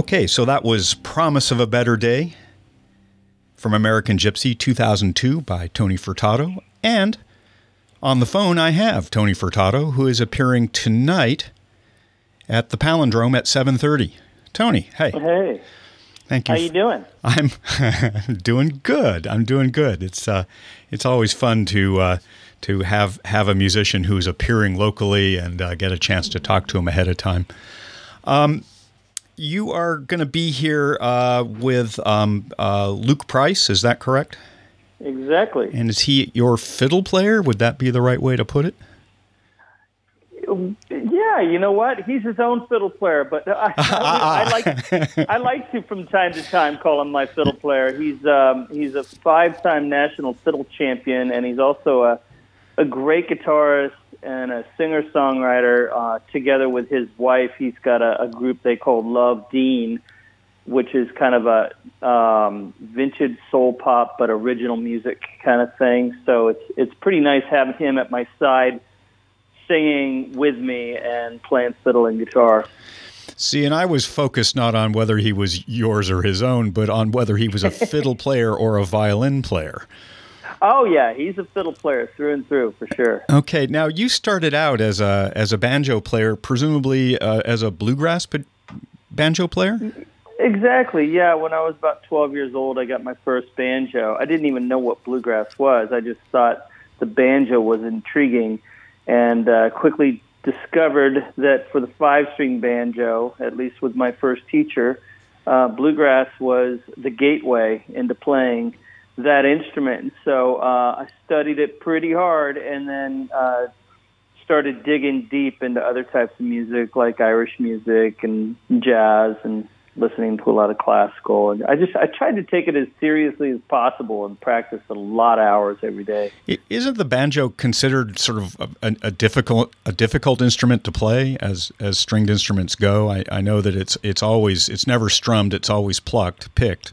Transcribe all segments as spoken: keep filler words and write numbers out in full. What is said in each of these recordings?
Okay, so that was Promise of a Better Day from American Gypsy two thousand two by Tony Furtado. And on the phone I have Tony Furtado, who is appearing tonight at the Palindrome at seven thirty. Tony, hey. Hey. Thank you. How you doing? I'm doing good. I'm doing good. It's uh, it's always fun to uh, to have have a musician who's appearing locally and uh, get a chance to talk to him ahead of time. Um, you are going to be here uh, with um, uh, Luke Price. Is that correct? Exactly. And is he your fiddle player? Would that be the right way to put it? Yeah, you know what? He's his own fiddle player, but I, I, I like I like to from time to time call him my fiddle player. He's um, he's a five-time national fiddle champion, and he's also a a great guitarist and a singer-songwriter. Uh, together with his wife, he's got a, a group they call Love Dean, which is kind of a um, vintage soul pop but original music kind of thing. So it's it's pretty nice having him at my side, singing with me and playing fiddle and guitar. See, and I was focused not on whether he was yours or his own, but on whether he was a fiddle player or a violin player. Oh, yeah, he's a fiddle player through and through, for sure. Okay, now you started out as a as a banjo player, presumably uh, as a bluegrass ba- banjo player? Exactly, yeah. When I was about twelve years old, I got my first banjo. I didn't even know what bluegrass was. I just thought the banjo was intriguing, and uh, quickly discovered that for the five-string banjo, at least with my first teacher, uh, bluegrass was the gateway into playing that instrument. And so uh, I studied it pretty hard, and then uh, started digging deep into other types of music like Irish music and jazz, and listening to a lot of classical. And I just I tried to take it as seriously as possible and practice a lot of hours every day. Isn't the banjo considered sort of a, a difficult a difficult instrument to play as as stringed instruments go? I, I know that it's it's always it's never strummed, it's always plucked, picked.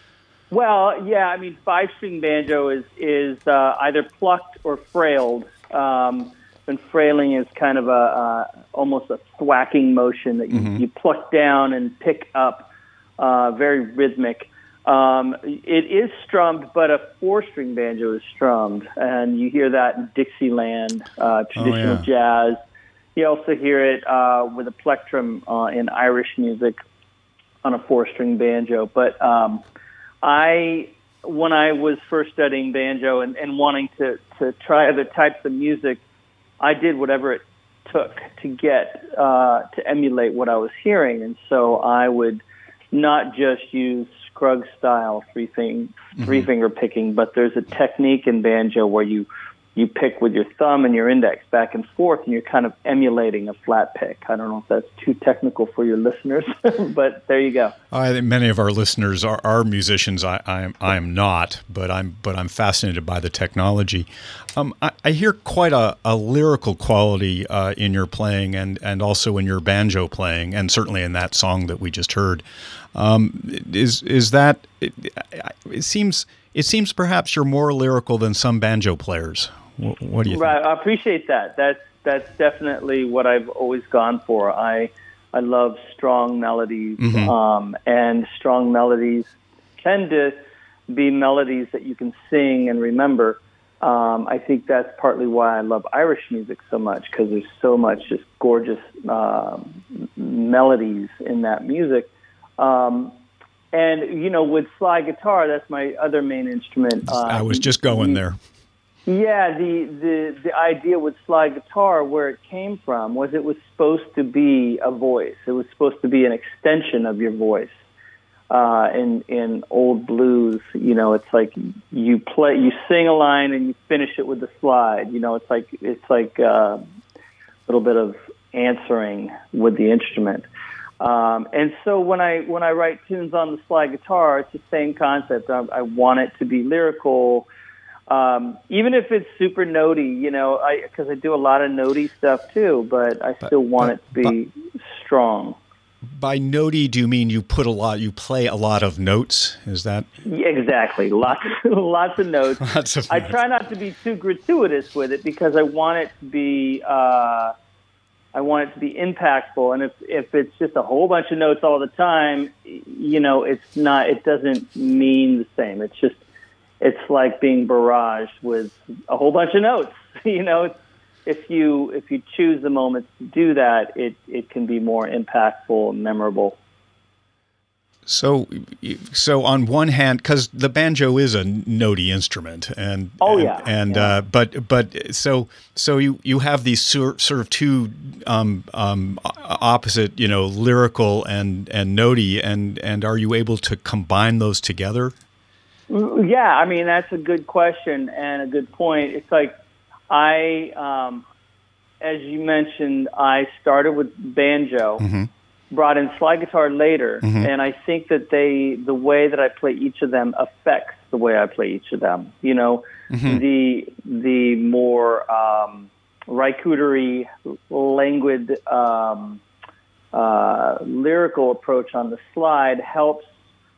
Well, yeah, I mean, five-string banjo is is uh, either plucked or frailed. Um, and frailing is kind of a uh, almost a thwacking motion that you, mm-hmm. you pluck down and pick up, uh, very rhythmic. Um, it is strummed, but a four-string banjo is strummed, and you hear that in Dixieland, uh, traditional oh, yeah. jazz. You also hear it uh, with a plectrum uh, in Irish music on a four-string banjo. But um, I, when I was first studying banjo and, and wanting to, to try other types of music, I did whatever it took to get uh, to emulate what I was hearing, and so I would not just use Scruggs style three thing three mm-hmm. finger picking, but there's a technique in banjo where you you pick with your thumb and your index back and forth, and you're kind of emulating a flat pick. I don't know if that's too technical for your listeners, but there you go. I think many of our listeners are, are musicians. I, I am I am not, but I'm but I'm fascinated by the technology. Um, I, I hear quite a, a lyrical quality uh, in your playing, and, and also in your banjo playing, and certainly in that song that we just heard. Um, is is that it, it seems it seems perhaps you're more lyrical than some banjo players. What, what do you think? Right, I appreciate that. That's that's definitely what I've always gone for. I I love strong melodies, mm-hmm. um, and strong melodies tend to be melodies that you can sing and remember. Um, I think that's partly why I love Irish music so much, because there's so much just gorgeous uh, melodies in that music. Um, and, you know, with slide guitar, that's my other main instrument. Uh, I was just going the, there. Yeah, the, the, the idea with slide guitar, where it came from, was it was supposed to be a voice. It was supposed to be an extension of your voice. Uh, in in old blues, you know, it's like you play, you sing a line and you finish it with the slide. You know, it's like it's like uh, a little bit of answering with the instrument. Um, and so when I when I write tunes on the slide guitar, it's the same concept. I, I want it to be lyrical, um, even if it's super notey. You know, I because I do a lot of notey stuff too, but I still but, want but, it to be but, strong. By notey, do you mean you put a lot, you play a lot of notes? Is that yeah, exactly? Lots, lots of notes. Lots of I notes. try not to be too gratuitous with it because I want it to be. Uh, I want it to be impactful. And if, if it's just a whole bunch of notes all the time, you know, it's not, it doesn't mean the same. It's just, it's like being barraged with a whole bunch of notes. You know, if you, if you choose the moments to do that, it, it can be more impactful and memorable. So, so on one hand, because the banjo is a notey instrument, and oh and, yeah, and yeah. Uh, but but so so you you have these sort sort of two um, um, opposite, you know, lyrical and and notey, and and are you able to combine those together? Yeah, I mean that's a good question and a good point. It's like I, um, as you mentioned, I started with banjo. Mm-hmm. Brought in slide guitar later, mm-hmm. and I think that they, the way that I play each of them affects the way I play each of them. You know, mm-hmm. the the more um, raikutery, languid, um, uh, lyrical approach on the slide helps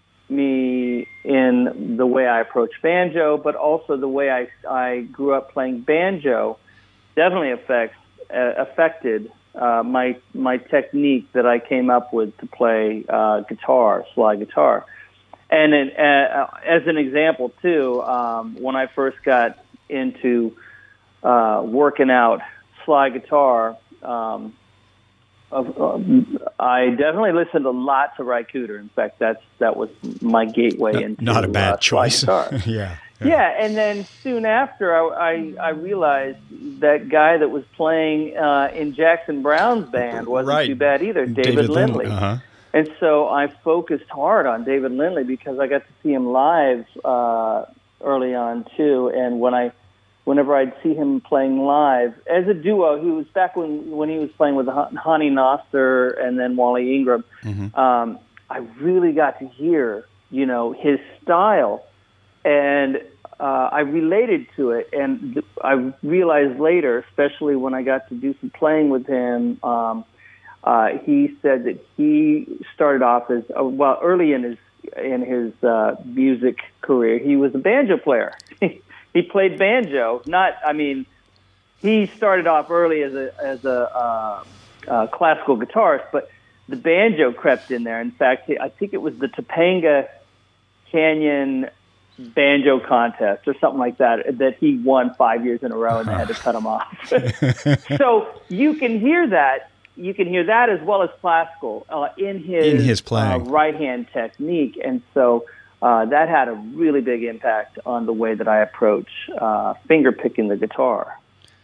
me in the way I approach banjo, but also the way I I grew up playing banjo definitely affects uh, affected. Uh, my my technique that I came up with to play uh, guitar, slide guitar, and in, uh, as an example too, um, when I first got into uh, working out slide guitar, um, uh, I definitely listened to lots of Raikuter. In fact, that's that was my gateway no, into not a bad uh, choice. Slide guitar. yeah. Yeah. yeah, and then soon after, I, I, I realized that guy that was playing uh, in Jackson Brown's band wasn't right. too bad either, David, David Lindley. Lindley. Uh-huh. And so I focused hard on David Lindley because I got to see him live uh, early on too. And when I, whenever I'd see him playing live as a duo, he was back when when he was playing with Honey Noster and then Wally Ingram. Mm-hmm. Um, I really got to hear, you know, his style. And uh, I related to it, and th- I realized later, especially when I got to do some playing with him, um, uh, he said that he started off as uh, well early in his in his uh, music career. He was a banjo player. He played banjo. Not, I mean, he started off early as a as a uh, uh, classical guitarist, but the banjo crept in there. In fact, I think it was the Topanga Canyon banjo contest or something like that that he won five years in a row, and they had to cut him off. So you can hear that. You can hear that as well as classical uh, in his, in his playing. Uh, right-hand technique. And so uh, that had a really big impact on the way that I approach uh, finger-picking the guitar.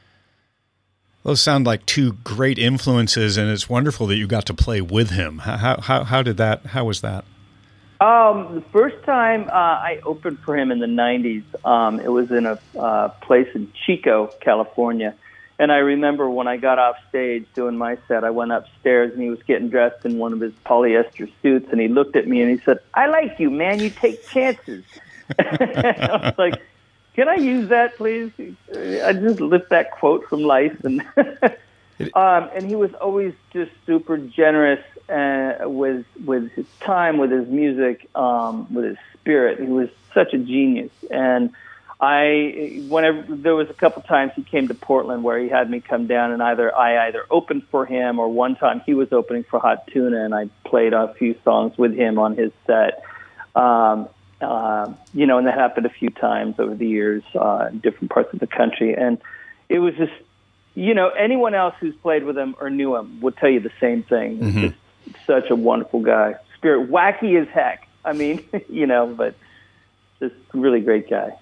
Those sound like two great influences, and it's wonderful that you got to play with him. How how how did that? How was that? Um, the first time uh, I opened for him in the nineties, um, it was in a uh, place in Chico, California. And I remember when I got off stage doing my set, I went upstairs and he was getting dressed in one of his polyester suits, and he looked at me and he said, "I like you, man. You take chances." I was like, "Can I use that, please?" I just lift that quote from life. And um, and he was always just super generous uh, with with his time, with his music, um, with his spirit. He was such a genius. And I, whenever there was a couple times he came to Portland where he had me come down, and either I either opened for him, or one time he was opening for Hot Tuna, and I played a few songs with him on his set. Um, uh, you know, and that happened a few times over the years uh, in different parts of the country. And it was just, you know, anyone else who's played with him or knew him would tell you the same thing. Mm-hmm. Just such a wonderful guy. Spirit, wacky as heck. I mean, you know, but just really great guy.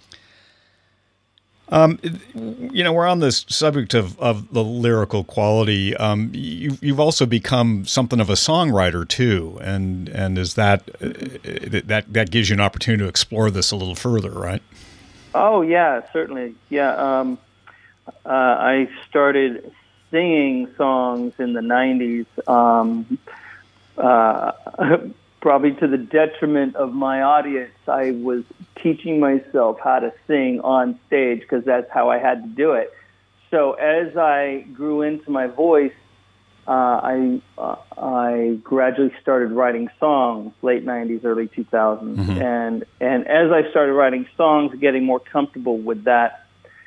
Um, you know, we're on this subject of, of the lyrical quality. Um, you, you've also become something of a songwriter too, and and is that that that gives you an opportunity to explore this a little further, right? Oh yeah, certainly. Yeah, um, uh, I started singing songs in the nineties. Um, uh, Probably to the detriment of my audience. I was teaching myself how to sing on stage because that's how I had to do it. So as I grew into my voice, uh, I uh, I gradually started writing songs, late nineties, early two thousands. Mm-hmm. And, and as I started writing songs, getting more comfortable with that,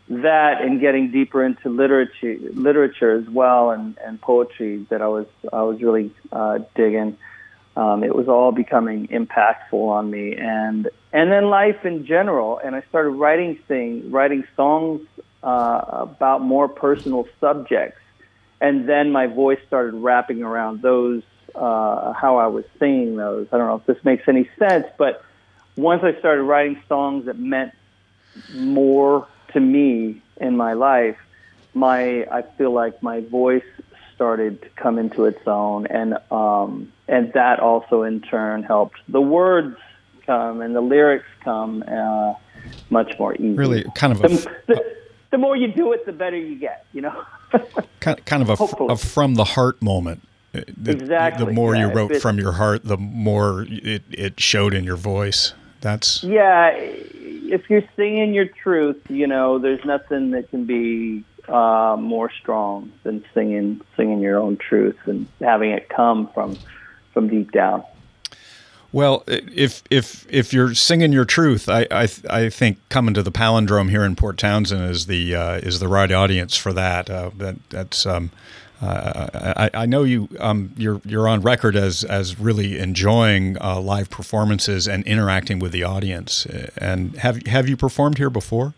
that and getting deeper into literature, literature as well, and, and poetry that I was I was really uh, digging. Um, it was all becoming impactful on me, and and then life in general. And I started writing things, writing songs uh, about more personal subjects, and then my voice started wrapping around those. Uh, how I was singing those. I don't know if this makes any sense, but once I started writing songs that meant more to me in my life, my I feel like my voice started to come into its own, and um, and that also in turn helped the words come and the lyrics come uh, much more easy. Really, kind of a the, the, the more you do it, the better you get. You know, kind kind of a, a from the heart moment. The, exactly. The more yeah, you wrote from your heart, the more it, it showed in your voice. That's yeah. If you're singing your truth, you know, there's nothing that can be uh, more strong than singing singing your own truth and having it come from from deep down. Well, if if if you're singing your truth, I I, I think coming to the Palindrome here in Port Townsend is the uh, is the right audience for that. Uh, that that's. Um, Uh, I, I know you. Um, you're you're on record as as really enjoying uh, live performances and interacting with the audience. And have have you performed here before?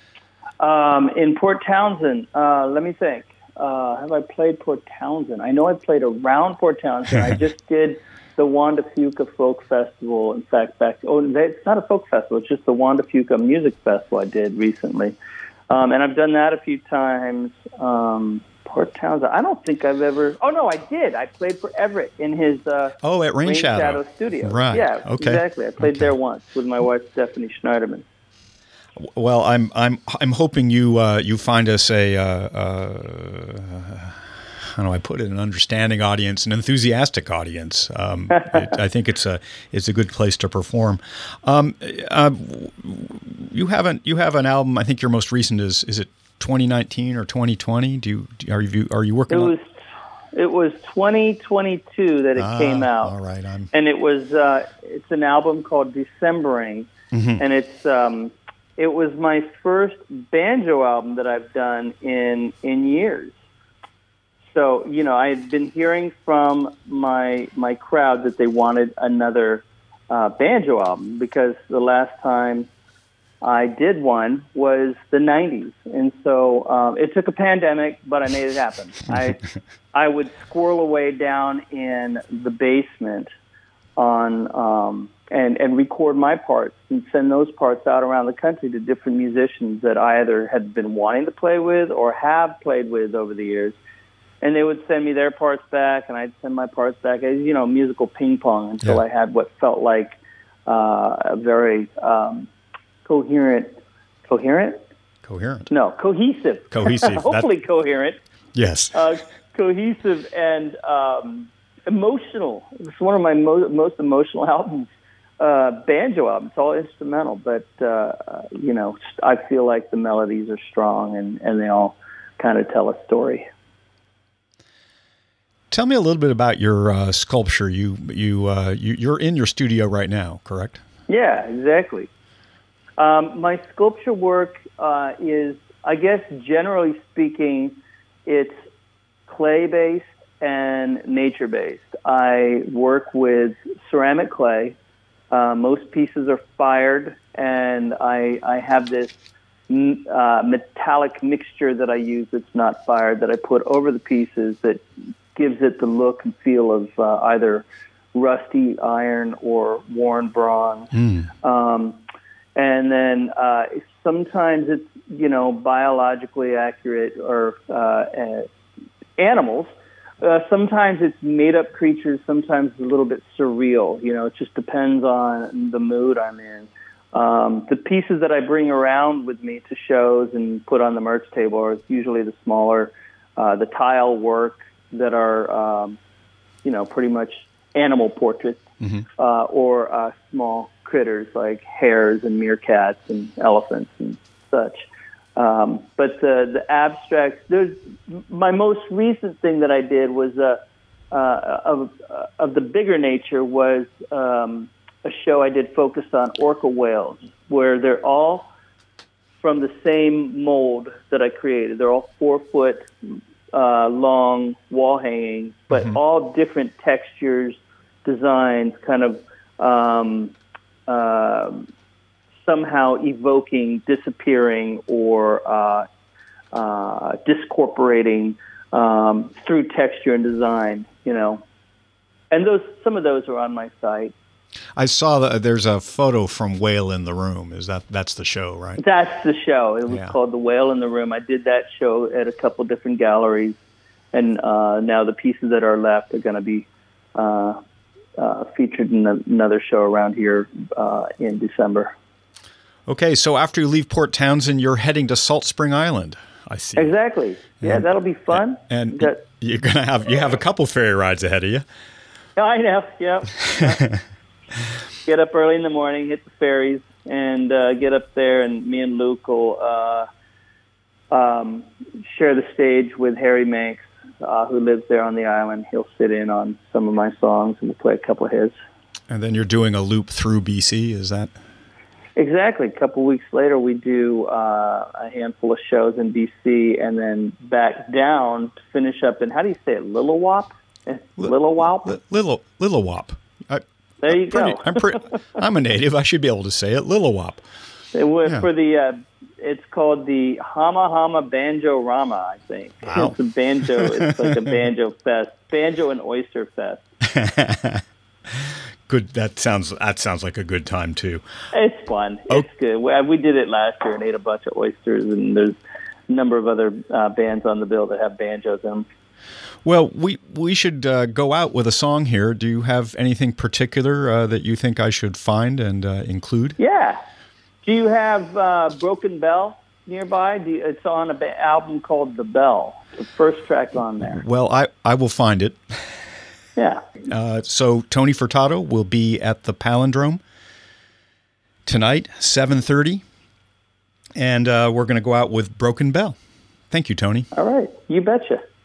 Um, in Port Townsend, uh, let me think. Uh, have I played Port Townsend? I know I played around Port Townsend. I just did the Wanda Fuca Folk Festival. In fact, back oh, it's not a folk festival. It's just the Wanda Fuca Music Festival I did recently, um, and I've done that a few times. Um, Port Townsend. I don't think I've ever. Oh no, I did. I played for Everett in his. Uh, oh, at Rain, Rain Shadow. Shadow Studio. Right. Yeah. Okay. Exactly. I played okay. there once with my wife Stephanie Schneiderman. Well, I'm I'm I'm hoping you uh, you find us a. Uh, uh, how do I put it? An understanding audience, an enthusiastic audience. Um, it, I think it's a it's a good place to perform. Um, uh, you haven't you have an album. I think your most recent is is it twenty nineteen or twenty twenty? Do you are you are you working? It on was it was twenty twenty-two that it ah, came out. All right, I'm... and it was uh, it's an album called Decembering, mm-hmm. and it's um, it was my first banjo album that I've done in in years. So you know, I had been hearing from my my crowd that they wanted another uh, banjo album because the last time I did one was the nineties, and so um, it took a pandemic, but I made it happen. I I would squirrel away down in the basement on um, and and record my parts and send those parts out around the country to different musicians that I either had been wanting to play with or have played with over the years, and they would send me their parts back, and I'd send my parts back as you know musical ping pong until yeah. I had what felt like uh, a very um, Coherent, coherent, coherent. No, cohesive. Cohesive. Hopefully that, coherent. Yes. Uh, cohesive and um, emotional. It's one of my mo- most emotional albums, uh, banjo album. It's all instrumental, but uh, you know, I feel like the melodies are strong and, and they all kind of tell a story. Tell me a little bit about your uh, sculpture. You you, uh, you you're in your studio right now, correct? Yeah, exactly. Um, my sculpture work uh, is, I guess, generally speaking, it's clay-based and nature-based. I work with ceramic clay. Uh, most pieces are fired, and I, I have this uh, metallic mixture that I use that's not fired that I put over the pieces that gives it the look and feel of uh, either rusty iron or worn bronze. Mm. Um, And then uh, sometimes it's, you know, biologically accurate or uh, uh, animals. Uh, sometimes it's made-up creatures. Sometimes it's a little bit surreal. You know, it just depends on the mood I'm in. Um, the pieces that I bring around with me to shows and put on the merch table are usually the smaller, uh, the tile work that are, um, you know, pretty much animal portraits mm-hmm. uh, or uh, small critters like hares and meerkats and elephants and such. Um, but the, the abstracts, there's my most recent thing that I did was uh, uh, of uh, of the bigger nature was um, a show I did focused on orca whales, where they're all from the same mold that I created. They're all four foot uh, long wall hanging, but mm-hmm. all different textures, designs, kind of um, uh, somehow evoking disappearing or uh, uh, discorporating um, through texture and design, you know. And those, some of those are on my site. I saw that there's a photo from Whale in the Room. Is that that's the show, right? That's the show. It was yeah. called The Whale in the Room. I did that show at a couple different galleries, and uh, now the pieces that are left are going to be uh, uh, featured in another show around here uh, in December. Okay, so after you leave Port Townsend, you're heading to Salt Spring Island. I see. Exactly. Yeah, and, that'll be fun. And Got, you're gonna have you have a couple ferry rides ahead of you. I know. Yep. yep. Get up early in the morning, hit the ferries, and uh, get up there, and me and Luke will uh, um, share the stage with Harry Manx, uh, who lives there on the island. He'll sit in on some of my songs, and we'll play a couple of his. And then you're doing a loop through B C, is that? Exactly. A couple weeks later, we do uh, a handful of shows in D C, and then back down to finish up in, how do you say it, Lillywhop? Lillywhop? Little Lillywhop. I, there you I'm pretty, go. I'm, pretty, I'm a native. I should be able to say it. Lillywhop. It was yeah. for the. Uh, it's called the Hama Hama Banjo Rama, I think. Wow. It's a banjo. It's like a banjo fest, banjo and oyster fest. Good. That sounds. That sounds like a good time too. It's fun. Oh. It's good. We, we did it last year and ate a bunch of oysters, and there's a number of other uh, bands on the bill that have banjos in them. Well, we we should uh, go out with a song here. Do you have anything particular uh, that you think I should find and uh, include? Yeah. Do you have uh, Broken Bell nearby? Do you, it's on an ba- album called The Bell, the first track on there. Well, I, I will find it. Yeah. Uh, so Tony Furtado will be at the Palindrome tonight, seven thirty, and uh, we're going to go out with Broken Bell. Thank you, Tony. All right. You betcha.